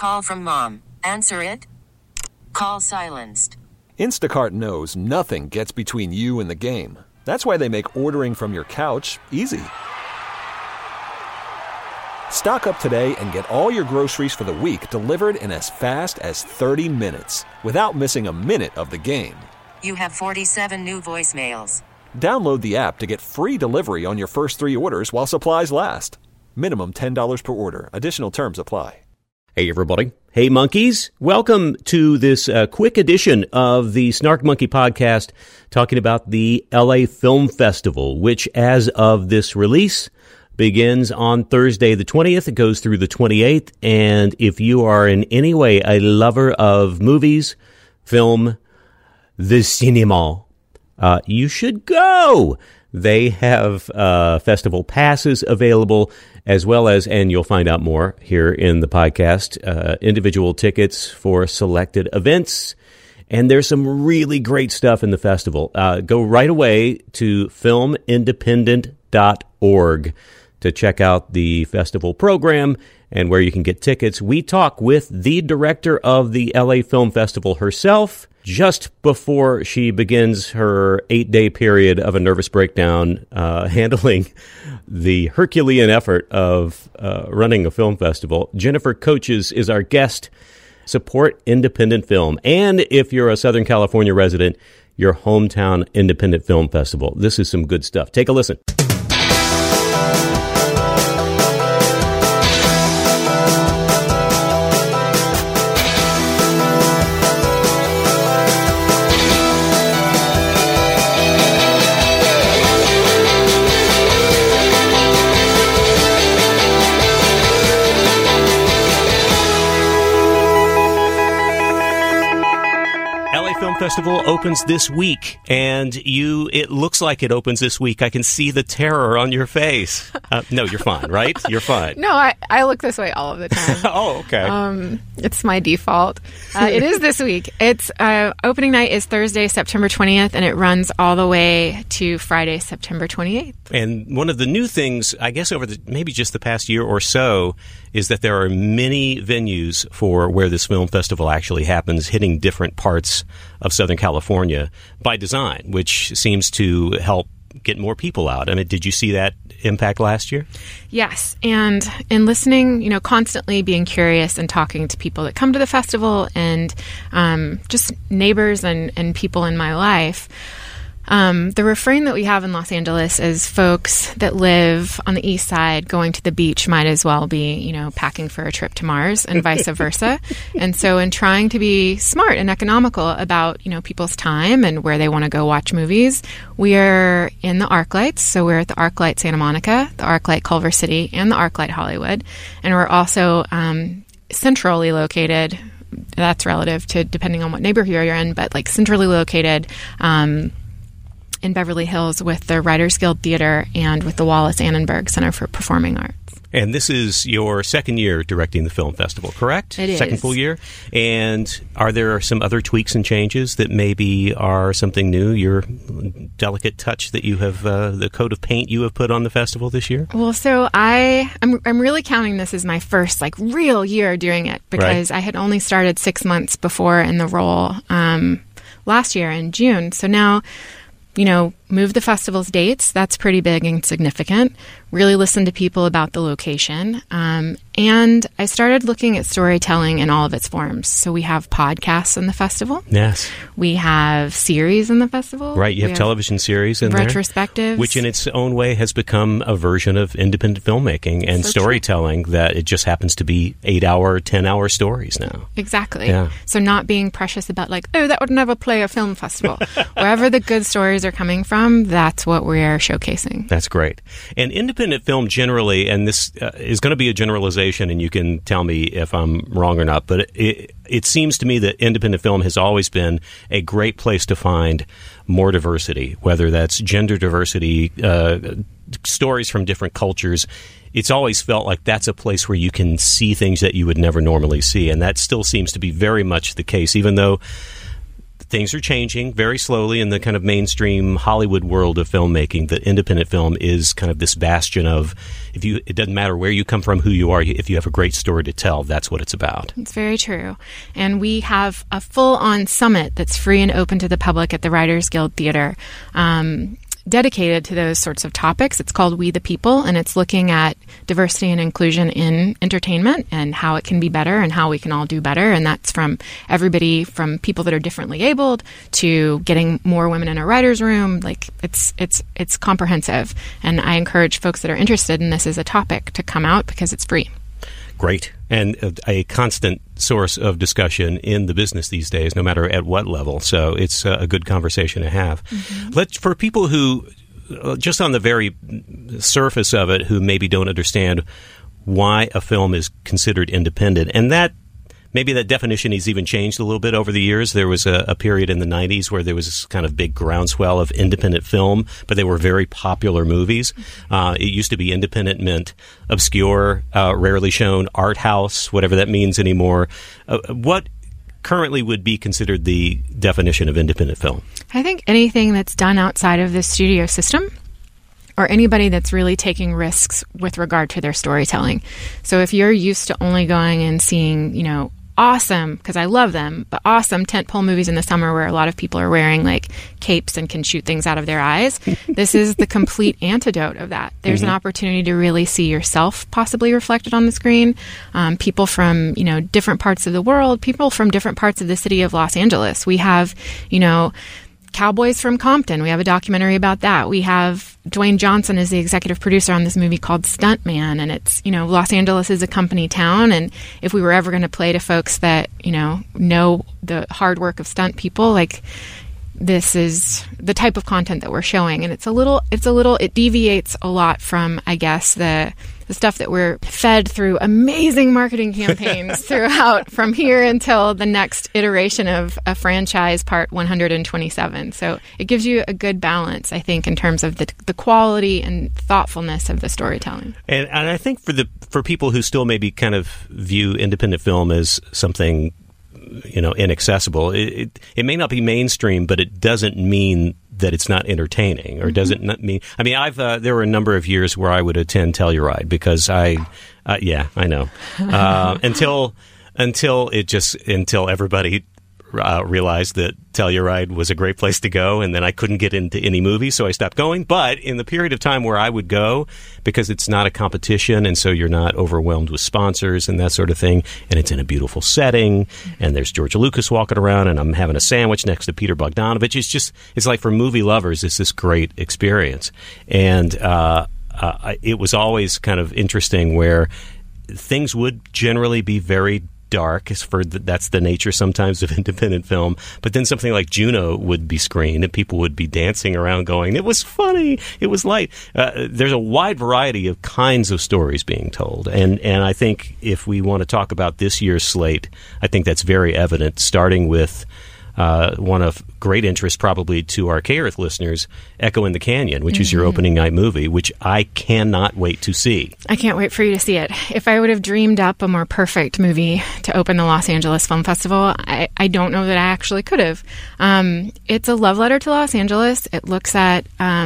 call from mom. Answer it. Call silenced. Instacart knows nothing gets between you and the game. That's why they make ordering from your couch easy. Stock up today and get all your groceries for the week delivered in as fast as 30 minutes without missing a minute of the game. You have 47 new voicemails. Download the app to get free delivery on your first 3 orders while supplies last. Minimum $10 per order. Additional terms apply. Hey, everybody. Hey, monkeys. Welcome to this quick edition of the Snark Monkey Podcast talking about the LA Film Festival, which as of this release begins on Thursday the 20th. It goes through the 28th. And if you are in any way a lover of movies, film, the cinema, you should go. They have festival passes available, as well as, and you'll find out more here in the podcast, individual tickets for selected events. And there's some really great stuff in the festival. Go right away to filmindependent.org to check out the festival program and where you can get tickets. We talk with the director of the LA Film Festival herself just before she begins her 8-day period of a nervous breakdown handling the Herculean effort of running a film festival. Jennifer Coaches is our guest. Support independent film. And if you're a Southern California resident, your hometown independent film festival. This is some good stuff. Take a listen. Festival opens this week, and it looks like it opens this week. I can see the terror on your face. No, you're fine, right? You're fine. No, I look this way all of the time. Oh, okay. It's my default. It is this week. It's opening night is Thursday, September 20th, and it runs all the way to Friday, September 28th. And one of the new things, I guess, over maybe just the past year or so, is that there are many venues for where this film festival actually happens, hitting different parts of Southern California by design, which seems to help get more people out. I mean, did you see that impact last year? Yes. And in listening, constantly being curious and talking to people that come to the festival and just neighbors and people in my life, the refrain that we have in Los Angeles is folks that live on the east side going to the beach might as well be, packing for a trip to Mars and vice versa. And so in trying to be smart and economical about, people's time and where they want to go watch movies, we are in the ArcLights. So we're at the ArcLight Santa Monica, the ArcLight Culver City, and the ArcLight Hollywood. And we're also centrally located. That's relative to depending on what neighborhood you're in, but like centrally located in Beverly Hills with the Writers Guild Theater and with the Wallace Annenberg Center for Performing Arts. And this is your second year directing the film festival, correct? It is. Second full year. And are there some other tweaks and changes that maybe are something new, your delicate touch that you have, the coat of paint you have put on the festival this year? Well, so I'm really counting this as my first real year doing it because I had only started 6 months before in the role last year in June. So now, move the festival's dates. That's pretty big and significant. Really listen to people about the location. And I started looking at storytelling in all of its forms. So we have podcasts in the festival. Yes. We have series in the festival. Right. You have television series in there. Retrospectives. Which in its own way has become a version of independent filmmaking and storytelling that it just happens to be 8-hour, 10-hour stories now. Exactly. Yeah. So not being precious about that would never play a film festival. Wherever the good stories are coming from, that's what we're showcasing. That's great. And independent film generally, and this is going to be a generalization, and you can tell me if I'm wrong or not, but it seems to me that independent film has always been a great place to find more diversity, whether that's gender diversity, stories from different cultures. It's always felt like that's a place where you can see things that you would never normally see, and that still seems to be very much the case, even though things are changing very slowly in the kind of mainstream Hollywood world of filmmaking. That independent film is kind of this bastion of, it doesn't matter where you come from, who you are, if you have a great story to tell, that's what it's about. It's very true. And we have a full-on summit that's free and open to the public at the Writers Guild Theater, dedicated to those sorts of topics. It's called We the People, and it's looking at diversity and inclusion in entertainment and how it can be better and how we can all do better. And that's from everybody from people that are differently abled to getting more women in a writer's room. Like it's comprehensive. And I encourage folks that are interested in this as a topic to come out because it's free. Great. And a constant source of discussion in the business these days, no matter at what level. So it's a good conversation to have. For people who, just on the very surface of it, who maybe don't understand why a film is considered independent, and that maybe that definition has even changed a little bit over the years. There was a period in the 90s where there was this kind of big groundswell of independent film, but they were very popular movies. It used to be independent meant obscure, rarely shown, art house, whatever that means anymore. What currently would be considered the definition of independent film? I think anything that's done outside of the studio system, or anybody that's really taking risks with regard to their storytelling. So if you're used to only going and seeing, awesome, because I love them, but awesome tentpole movies in the summer where a lot of people are wearing like capes and can shoot things out of their eyes, this is the complete antidote of that. There's an opportunity to really see yourself possibly reflected on the screen. People from, different parts of the world, people from different parts of the city of Los Angeles. We have, Cowboys from Compton. We have a documentary about that. We have Dwayne Johnson is the executive producer on this movie called Stuntman, and it's, Los Angeles is a company town, and if we were ever going to play to folks that, know the hard work of stunt people, like, this is the type of content that we're showing, and it deviates a lot from, I guess, the stuff that we're fed through amazing marketing campaigns throughout from here until the next iteration of a franchise part 127. So it gives you a good balance, I think, in terms of the quality and thoughtfulness of the storytelling. And I think for people who still maybe kind of view independent film as something inaccessible. It may not be mainstream, but it doesn't mean that it's not entertaining, or doesn't mean. I mean, there were a number of years where I would attend Telluride because I know until everybody realized that Telluride was a great place to go, and then I couldn't get into any movie, so I stopped going. But in the period of time where I would go, because it's not a competition, and so you're not overwhelmed with sponsors and that sort of thing, and it's in a beautiful setting, and there's George Lucas walking around, and I'm having a sandwich next to Peter Bogdanovich. It's like, for movie lovers, it's this great experience. And it was always kind of interesting where things would generally be very dark, that's the nature sometimes of independent film, but then something like Juno would be screened and people would be dancing around going, it was funny, it was light. There's a wide variety of kinds of stories being told, and I think if we want to talk about this year's slate, I think that's very evident, starting with one of great interest probably to our K-Earth listeners, Echo in the Canyon, which is your opening night movie, which I cannot wait to see. I can't wait for you to see it. If I would have dreamed up a more perfect movie to open the Los Angeles Film Festival, I don't know that I actually could have. It's a love letter to Los Angeles. It looks at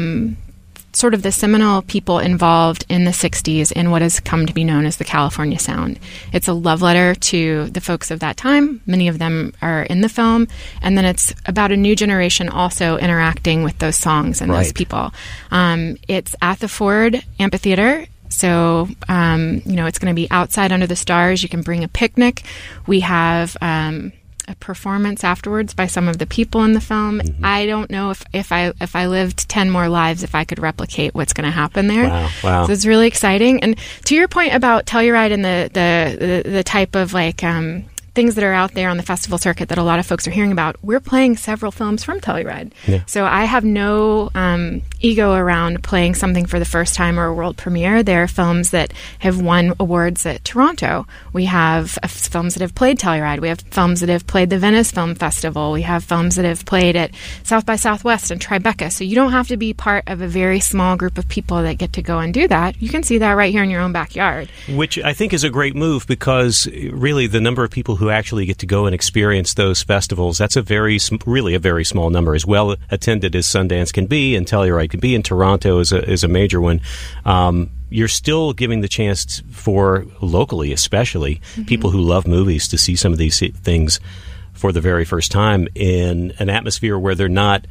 sort of the seminal people involved in the 60s in what has come to be known as the California Sound. It's a love letter to the folks of that time. Many of them are in the film. And then it's about a new generation also interacting with those songs and those people. It's at the Ford Amphitheater. So, it's going to be outside under the stars. You can bring a picnic. We have a performance afterwards by some of the people in the film. I don't know if I lived 10 more lives, if I could replicate what's going to happen there. Wow. So it's really exciting. And to your point about Telluride and the type of things that are out there on the festival circuit that a lot of folks are hearing about, we're playing several films from Telluride. Yeah. So I have no ego around playing something for the first time or a world premiere. There are films that have won awards at Toronto. We have films that have played Telluride. We have films that have played the Venice Film Festival. We have films that have played at South by Southwest and Tribeca. So you don't have to be part of a very small group of people that get to go and do that. You can see that right here in your own backyard. Which I think is a great move, because really the number of people who who actually get to go and experience those festivals. That's really a very small number, as well attended as Sundance can be and Telluride can be, and Toronto is a major one. You're still giving the chance for, locally especially, people who love movies to see some of these things for the very first time in an atmosphere where they're not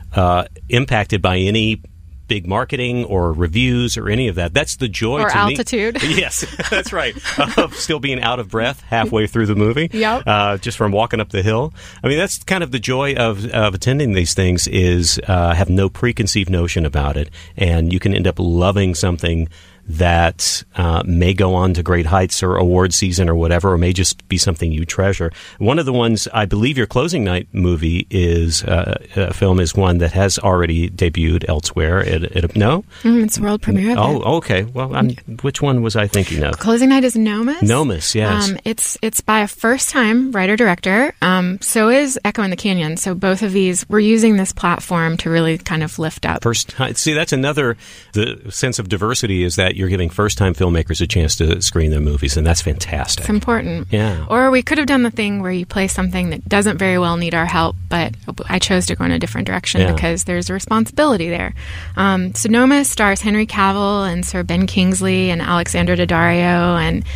impacted by any big marketing or reviews or any of that. That's the joy or to altitude. me. Yes, that's right. Of still being out of breath halfway through the movie. Yep. Just from walking up the hill. I mean, that's kind of the joy of attending these things, is have no preconceived notion about it, and you can end up loving something that may go on to great heights or award season or whatever, or may just be something you treasure. One of the ones, I believe your closing night movie is a film is one that has already debuted elsewhere. No? It's the world premiere of it. Oh, okay. Well, which one was I thinking of? Closing night is Nomis. Nomis, yes. It's by a first-time writer-director. So is Echo in the Canyon. So both of these, we're using this platform to really kind of lift up. See, that's another, the sense of diversity is that you're giving first-time filmmakers a chance to screen their movies, and that's fantastic. It's important. Yeah. Or we could have done the thing where you play something that doesn't very well need our help, but I chose to go in a different direction because there's a responsibility there. So Nomis stars Henry Cavill and Sir Ben Kingsley and Alexandra Daddario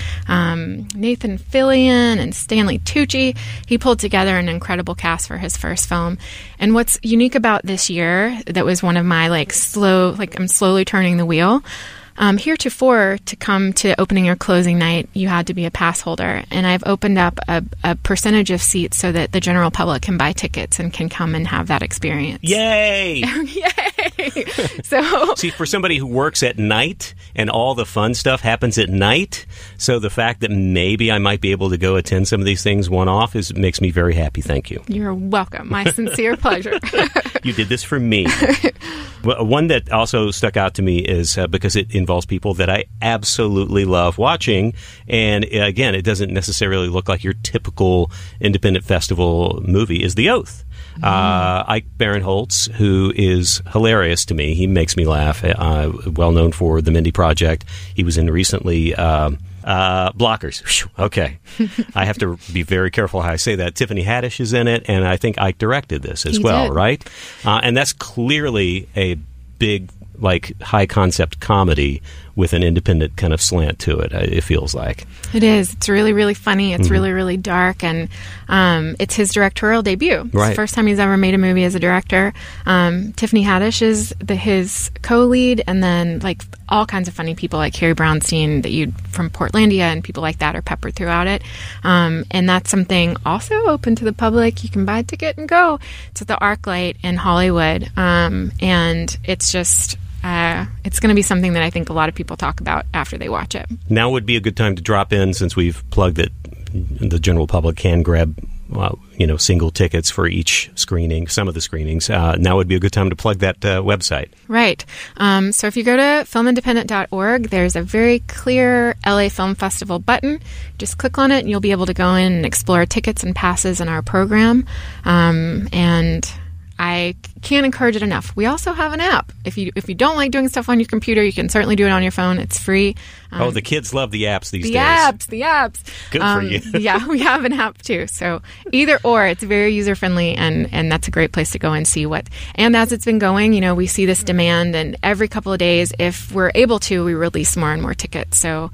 and Nathan Fillion and Stanley Tucci. He pulled together an incredible cast for his first film. And what's unique about this year, that was one of my I'm slowly turning the wheel. Heretofore, to come to opening or closing night, you had to be a pass holder. And I've opened up a percentage of seats so that the general public can buy tickets and can come and have that experience. Yay! Yay! So, see, for somebody who works at night and all the fun stuff happens at night, so the fact that maybe I might be able to go attend some of these things one-off makes me very happy. Thank you. You're welcome. My sincere pleasure. You did this for me. One that also stuck out to me is because it involves people that I absolutely love watching. And again, it doesn't necessarily look like your typical independent festival movie, is The Oath. Ike Barinholtz, who is hilarious to me. He makes me laugh. Well known for The Mindy Project. He was in recently Blockers. Whew, okay. I have to be very careful how I say that. Tiffany Haddish is in it, and I think Ike directed this as well, right? And that's clearly a big, high concept comedy with an independent kind of slant to it, it feels like. It is. It's really, really funny. It's really, really dark. And it's his directorial debut. It's the first time he's ever made a movie as a director. Tiffany Haddish is his co-lead. And then all kinds of funny people like Harry Brownstein from Portlandia and people like that are peppered throughout it. And that's something also open to the public. You can buy a ticket and go. It's at the ArcLight in Hollywood. And it's just... it's going to be something that I think a lot of people talk about after they watch it. Now would be a good time to drop in, since we've plugged that the general public can grab single tickets for each screening, some of the screenings. Now would be a good time to plug that website. Right. So if you go to filmindependent.org, there's a very clear LA Film Festival button. Just click on it and you'll be able to go in and explore tickets and passes in our program. And I can't encourage it enough. We also have an app. If you don't like doing stuff on your computer, you can certainly do it on your phone. It's free. The kids love the apps these days. The apps. Good for you. Yeah, we have an app too. So either or, it's very user-friendly, and that's a great place to go and see what. And as it's been going, we see this demand, and every couple of days, if we're able to, we release more and more tickets. So,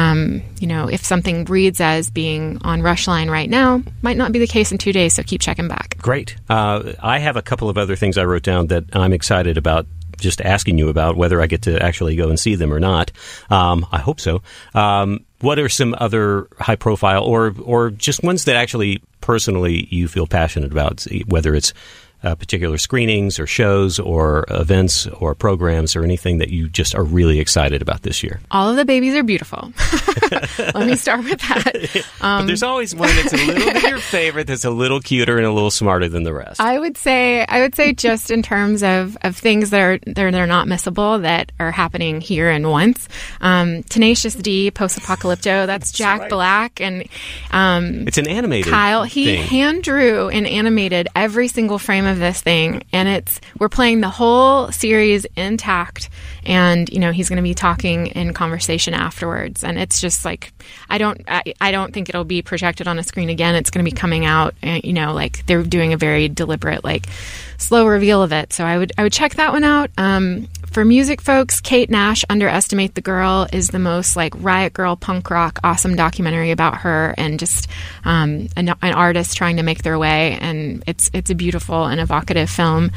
if something reads as being on Rushline right now, might not be the case in 2 days, so keep checking back. Great. I have a couple of other things I wrote down that I'm excited about, just asking you about whether I get to actually go and see them or not. I hope so. What are some other high-profile or just ones that actually personally you feel passionate about, whether it's particular screenings or shows or events or programs or anything that you just are really excited about this year? All of the babies are beautiful. Let me start with that. But there's always one that's a little bit your favorite, that's a little cuter and a little smarter than the rest. I would say just in terms of things that are not missable that are happening here and once. Tenacious D, Post-Apocalypto, that's Jack Black, and it's an animated Kyle. He hand drew and animated every single frame of this thing, and we're playing the whole series intact, and he's going to be talking in conversation afterwards, and it's just like I don't think it'll be projected on a screen again. It's going to be coming out, like they're doing a very deliberate, like slow reveal of it. So I would check that one out. For music folks, Kate Nash, Underestimate the Girl, is the most like riot girl punk rock awesome documentary about her and just an artist trying to make their way, and it's a beautiful and evocative film.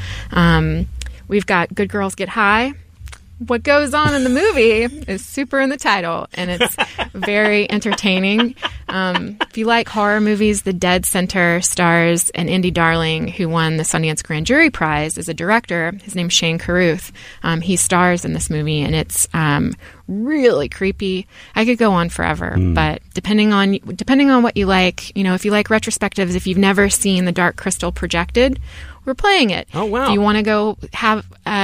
We've got Good Girls Get High. What goes on in the movie is super in the title, and it's very entertaining. If you like horror movies, The Dead Center stars an indie darling who won the Sundance Grand Jury Prize as a director. His name's Shane Carruth. He stars in this movie, and it's really creepy. I could go on forever, but depending on what you like, if you like retrospectives, if you've never seen The Dark Crystal projected, we're playing it. Oh, wow. If you want to go have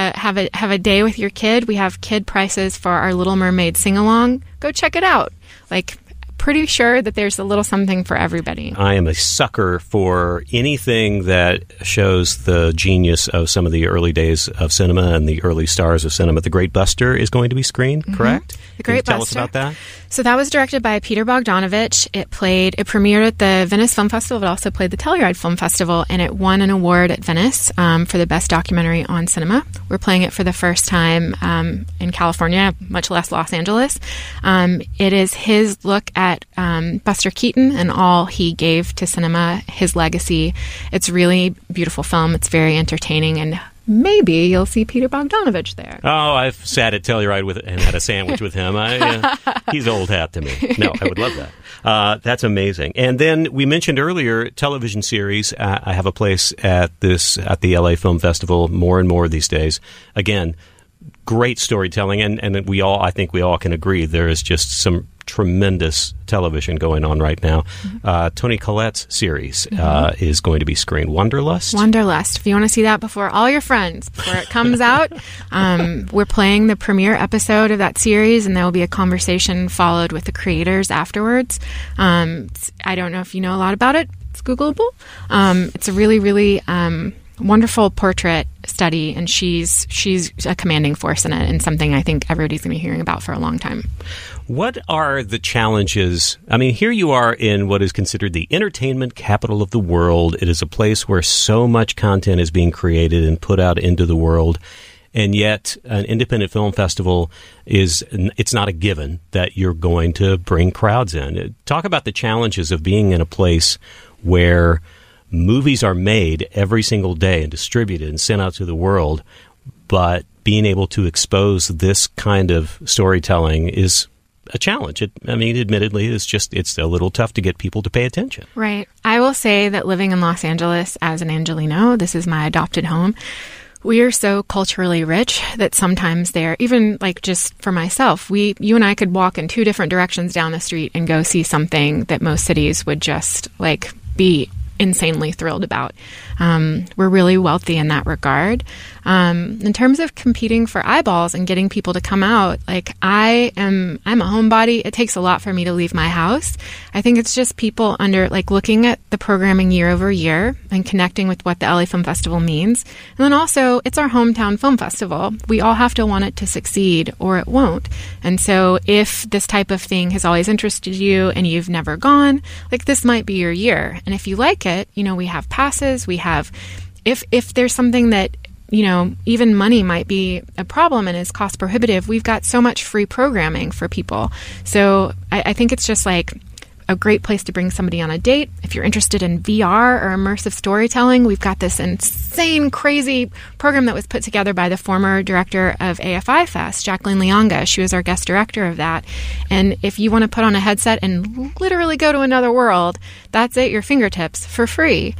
a day with your kid, we have kid prices for our Little Mermaid sing-along. Go check it out. Like, pretty sure that there's a little something for everybody. I am a sucker for anything that shows the genius of some of the early days of cinema and the early stars of cinema. The Great Buster is going to be screened, correct? The Great Can you tell Buster. us about that? So that was directed by Peter Bogdanovich. It premiered at the Venice Film Festival. It also played the Telluride Film Festival, and it won an award at Venice for the best documentary on cinema. We're playing it for the first time in California, much less Los Angeles. It is his look at Buster Keaton and all he gave to cinema, his legacy. It's really beautiful film. It's very entertaining, and maybe you'll see Peter Bogdanovich there. Oh, I've sat at Telluride and had a sandwich with him. He's old hat to me. No, I would love that. That's amazing. And then we mentioned earlier television series. I have a place at the LA Film Festival more and more these days. Again, great storytelling, and I think we all can agree there is just some tremendous television going on right now. Toni Collette's series is going to be screened. Wanderlust? Wanderlust. If you want to see that before all your friends, before it comes out, we're playing the premiere episode of that series, and there will be a conversation followed with the creators afterwards. I don't know if you know a lot about it. It's Googleable. It's a really, really wonderful portrait study, and she's a commanding force in it, and something I think everybody's going to be hearing about for a long time. What are the challenges? I mean, here you are in what is considered the entertainment capital of the world. It is a place where so much content is being created and put out into the world, and yet an independent film festival it's not a given that you're going to bring crowds in. Talk about the challenges of being in a place where movies are made every single day and distributed and sent out to the world, but being able to expose this kind of storytelling is a challenge. Admittedly, it's a little tough to get people to pay attention. Right. I will say that living in Los Angeles as an Angelino, this is my adopted home, we are so culturally rich that sometimes even like just for myself, you and I could walk in two different directions down the street and go see something that most cities would just like be insanely thrilled about. We're really wealthy in that regard. In terms of competing for eyeballs and getting people to come out, like I'm a homebody. It takes a lot for me to leave my house. I think it's just people looking at the programming year over year and connecting with what the LA Film Festival means. And then also it's our hometown film festival. We all have to want it to succeed or it won't. And so if this type of thing has always interested you and you've never gone, this might be your year. And if you like it, we have passes, we have, if there's something that, even money might be a problem and is cost prohibitive, we've got so much free programming for people. So I think it's just like a great place to bring somebody on a date. If you're interested in VR or immersive storytelling, we've got this insane, crazy program that was put together by the former director of AFI Fest, Jacqueline Leonga. She was our guest director of that. And if you want to put on a headset and literally go to another world, that's at your fingertips for free.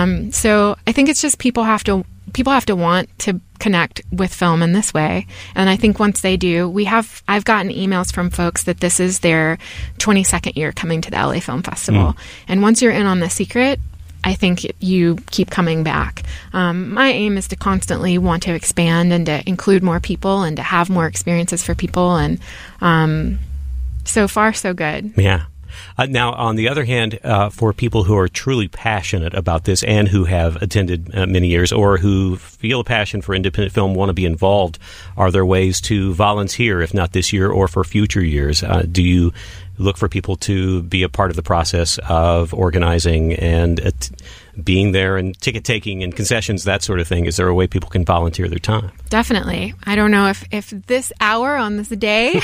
So I think it's just people have to want to connect with film in this way. And I think once they do, I've gotten emails from folks that this is their 22nd year coming to the LA Film Festival. And once you're in on the secret, I think you keep coming back. My aim is to constantly want to expand and to include more people and to have more experiences for people. And so far, so good. Yeah. Now, on the other hand, for people who are truly passionate about this and who have attended many years or who feel a passion for independent film, want to be involved, are there ways to volunteer, if not this year or for future years? Do you look for people to be a part of the process of organizing and being there and ticket taking and concessions, that sort of thing? Is there a way people can volunteer their time? Definitely. I don't know if this hour on this day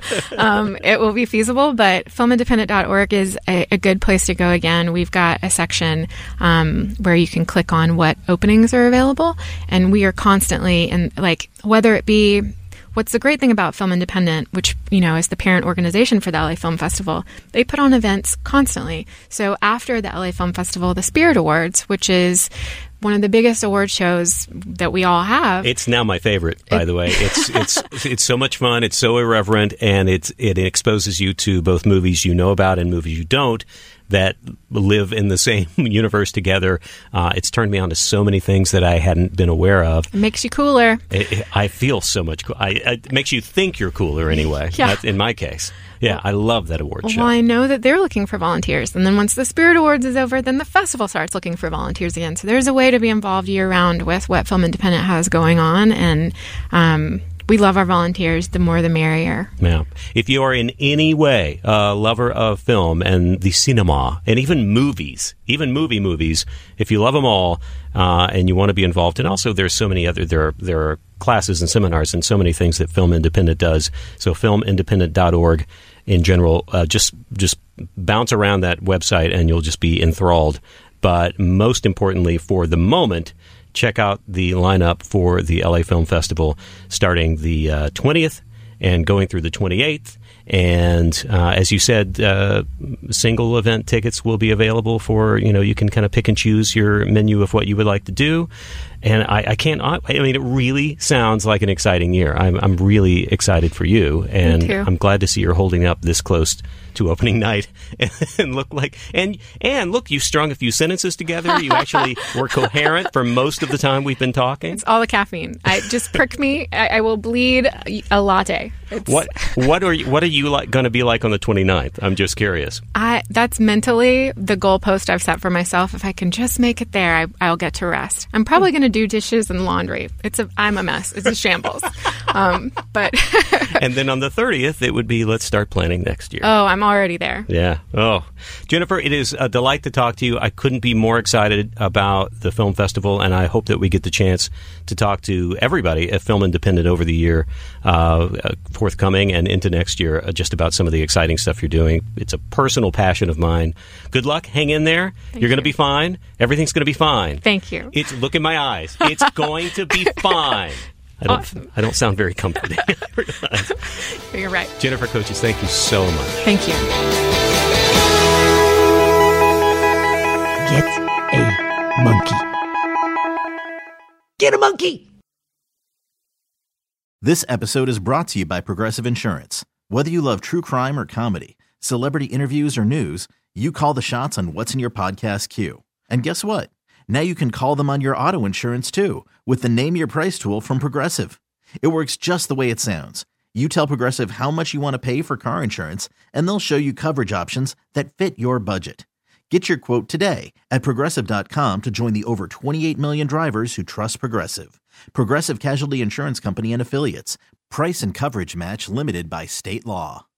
it will be feasible, but filmindependent.org is a good place to go. Again, we've got a section where you can click on what openings are available, and we are constantly, and like, whether it be, what's the great thing about Film Independent, which, you know, is the parent organization for the LA Film Festival, they put on events constantly. So after the LA Film Festival, the Spirit Awards, which is one of the biggest award shows that we all have. It's now my favorite, by the way. It's so much fun. It's so irreverent, and it exposes you to both movies you know about and movies you don't that live in the same universe together. It's turned me on to so many things that I hadn't been aware of. It makes you cooler. I feel so much cool. It makes you think you're cooler anyway. Yeah. That's in my case. Yeah, I love that award show. Well, I know that they're looking for volunteers. And then once the Spirit Awards is over, then the festival starts looking for volunteers again. So there's a way to be involved year-round with what Film Independent has going on. And we love our volunteers. The more, the merrier. Yeah. If you are in any way a lover of film and the cinema, and even movies, even movies, if you love them all and you want to be involved, and also there's so many other, there are classes and seminars and so many things that Film Independent does. So filmindependent.org in general, just bounce around that website and you'll just be enthralled. But most importantly, for the moment, check out the lineup for the LA Film Festival starting the 20th and going through the 28th. And as you said, single event tickets will be available for, you can kind of pick and choose your menu of what you would like to do. And I mean, it really sounds like an exciting year. I'm really excited for you. And Me too. I'm glad to see you're holding up this close to opening night and look like, and look, you strung a few sentences together. You actually were coherent for most of the time we've been talking. It's all the caffeine. Just prick me. I will bleed a latte. What are you going to be like on the 29th? I'm just curious. That's mentally the goalpost I've set for myself. If I can just make it there, I'll get to rest. I'm probably going to do dishes and laundry. I'm a mess. It's a shambles. But and then on the 30th, it would be let's start planning next year. Oh, I'm already there. Yeah. Oh, Jennifer, it is a delight to talk to you. I couldn't be more excited about the film festival, and I hope that we get the chance to talk to everybody at Film Independent over the year, forthcoming and into next year, just about some of the exciting stuff you're doing. It's a personal passion of mine. Good luck. Hang in there. You're going to be fine. Everything's going to be fine. Thank you. Look in my eyes. It's going to be fine. I don't sound very comforting. You're right. Jennifer Coaches, thank you so much. Thank you. Get a monkey. Get a monkey! This episode is brought to you by Progressive Insurance. Whether you love true crime or comedy, celebrity interviews or news, you call the shots on what's in your podcast queue. And guess what? Now you can call them on your auto insurance too with the Name Your Price tool from Progressive. It works just the way it sounds. You tell Progressive how much you want to pay for car insurance, and they'll show you coverage options that fit your budget. Get your quote today at Progressive.com to join the over 28 million drivers who trust Progressive. Progressive Casualty Insurance Company and Affiliates. Price and coverage match limited by state law.